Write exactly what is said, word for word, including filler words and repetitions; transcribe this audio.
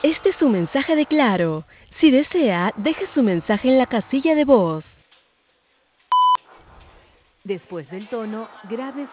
Este es su mensaje de Claro. Si desea, deje su mensaje en la casilla de voz. Después del tono, grabe